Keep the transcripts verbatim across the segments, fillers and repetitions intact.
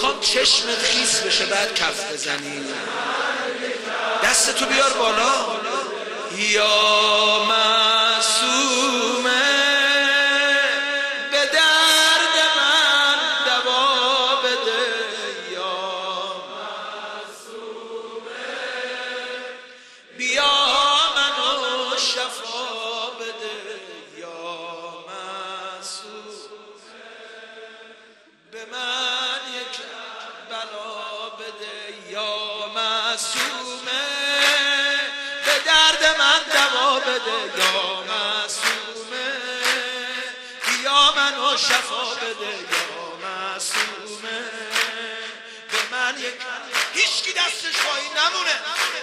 میخوام چشمت خیس بشه بعد کف بزنی. دستتو بیار بالا. یا معصومه به درد من دوا بده، یا معصومه بیا منو شفا بده، یا معصومه به من یک بلا بده، یا معصومه به درد من دوا بده، یا معصومه بیا منو شفا بده، یا معصومه به من یک. هیچکی دستش وای نمونه.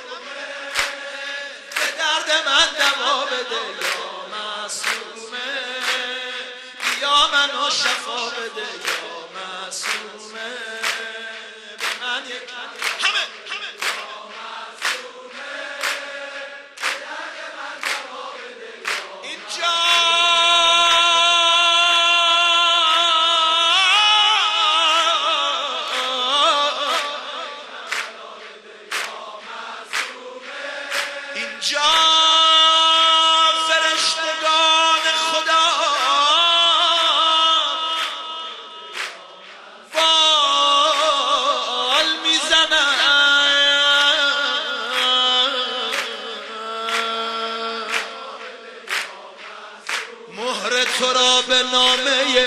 به درد من دوا بده، یا معصومه بیا منو شفا بده، یا معصومه به من یک. همه همه اینجا اینجا فرشتگان خدا بال میزنن، مهر تو را به نامه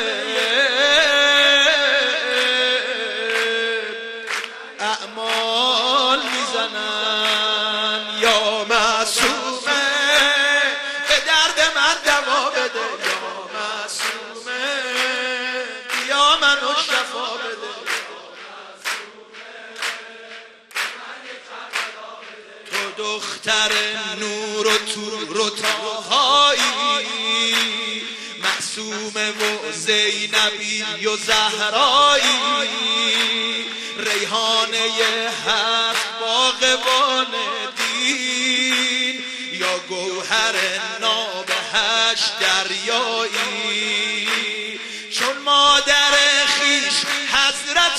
اعمال میزنن. یا معصومه به درد من دوا بده، یا معصومه بیا منو شفا بده. تو دختر نور و تور و تاهایی، معصومه و زینبی و زهرایی، ریحانه هفت باغبان دین، یا گوهر ناب هشت دریایی. چون مادر خیش حضرت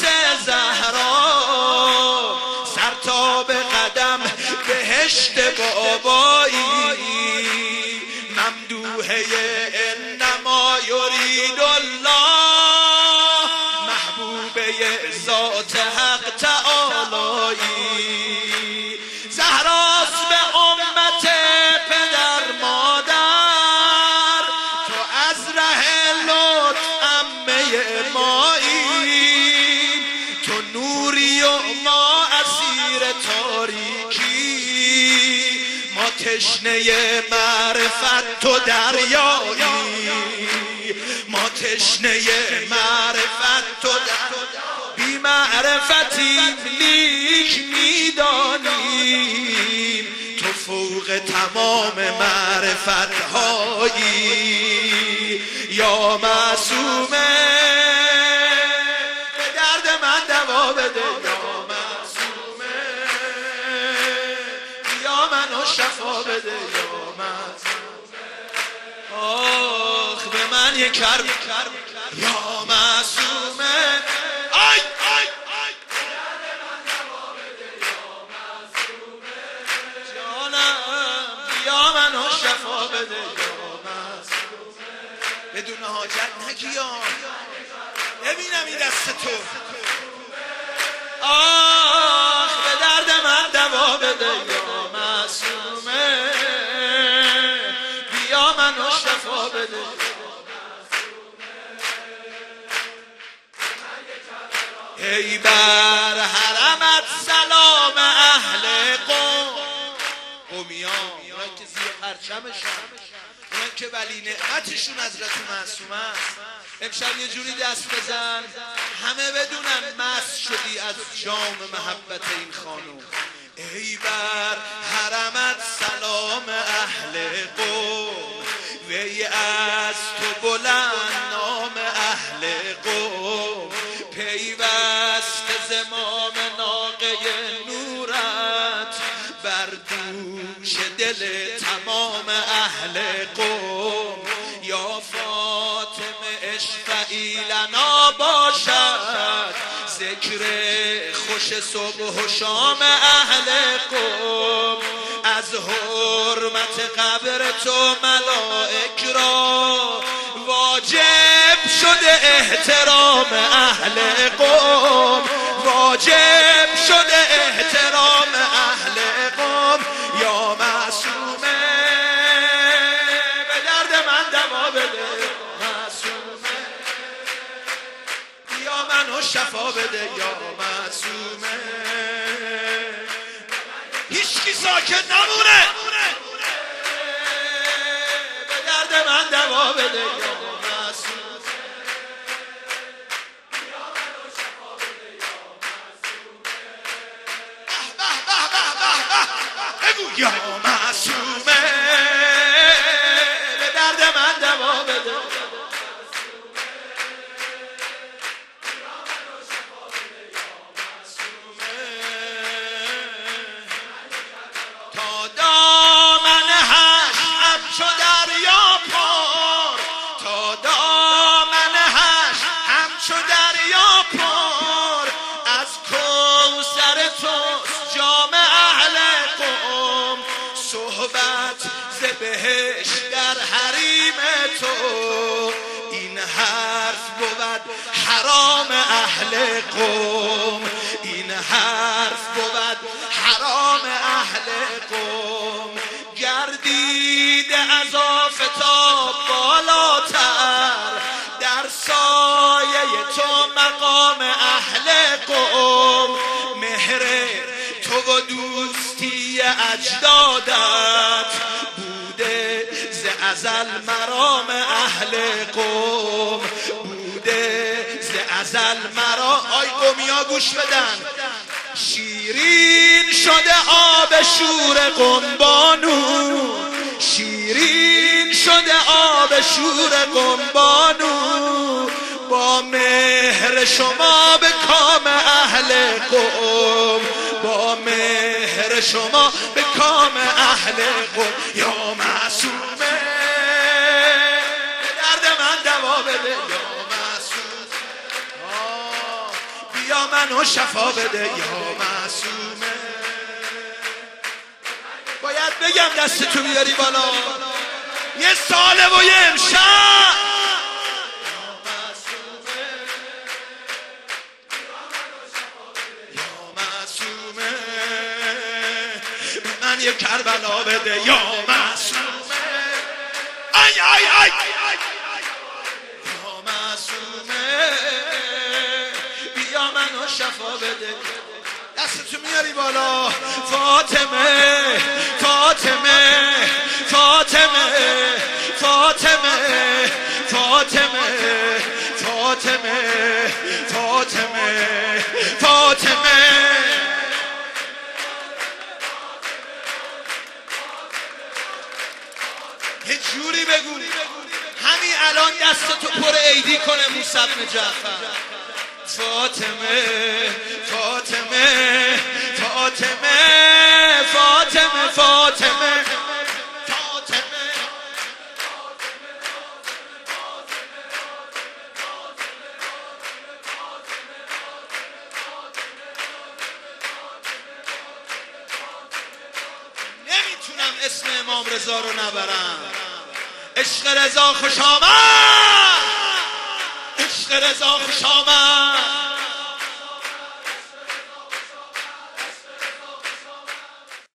زهرا، سر تا به قدم بهشت بابایی، ممدوحه انما یرید الله، محبوبه ذات حق تعالی. زهراست به امت پدر مادر، تو از ره لطف عمه مایی، تو نوری و ما اسیر تاریکی، ما تشنه معرفت تو دریایی، ما تشنه معرفت تو دریایی. بی معرفتیم لیک میدانیم، تو فوق تمام معرفت هایی. یا معصومه به درد من دوا بده، یا معصومه بیا منو شفا بده، یا معصومه آخ به من یک کرب، یا معصومه آی آی جانم بیا منو شفا بده، یا معصومه بدون حاجت نگیا. ببینم این دست تو. آخ به درد من دوا بده، یا معصومه بیا منو شفا بده. ای بر حرمت سلام اهل قوم، قومیان اونایی که زیر پرچمشن، اونایی که ولی نعمتشون حضرت معصومه است. امشب یه جوری دست بزن همه بدونن مست شدی از جام محبت این خانوم. ای بر حرمت سلام اهل قوم، وی از تو بلند نام اهل قوم، پیوست زمام ناقه نورت بر دوش دل تمام اهل قوم. یا فاطمه اشفعی لنا باشد ذکر خوش صبح و شام اهل قم، از حرمت قبر تو ملائک را واجب شده احترام اهل قم، واجب شده احترام اهل قم. یا معصومه به درد من دوا بده، معصومه یا منو شفا بده، یا معصومه هیچکی ساکت نمونه، به درد من دوا بده، یا معصومه یا منو شفا بده، یا معصومه. به به به به به بگو یا معصومه به درد من دوا بده، تا دامن حشم چو دریا پر، تا دامن حشم چو دریا پر، از کوثر توست جام اهل قم. صحبت ز بهشت در حریم تو، این حرف بود حرام اهل قم، این حرف بود حرام اهل قم. گردیده از آفتاب بالاتر، در سایه تو مقام اهل قم. مهر تو و دوستی اجدادت بوده ز ازل مرام اهل قم، بوده ز ازل مرام. آی قمیا گوش بدن، شیرین شده آب شور قم بانو، شیرین شده آب شور قم بانو. با مهر شما به کام اهل قم، با مهر شما به کام اهل قم. یا معصومه به درد من دوا بده، یا معصومه بیا منو شفا بده، یا معصومه. باید بگم دستتو بیاری بالا، یه ساله و یه امشب. من یه کربلا بده، یا معصومه. ای ای ای یا معصومه بیا منو شفا بده. دستتو میاری بالا. فاطمه فاطمه فاطمه فاطمه فاطمه فاطمه فاطمه فاطمه یه جوری بگو همین الان دستتو پر عیدی کنه موسی بن جعفر. فاطمه فاطمه فاطمه فاطمه فاطمه نمیتونم اسم امام رضا رو نبرم. عشق رضا خوش آمد، عشق رضا خوش آمد.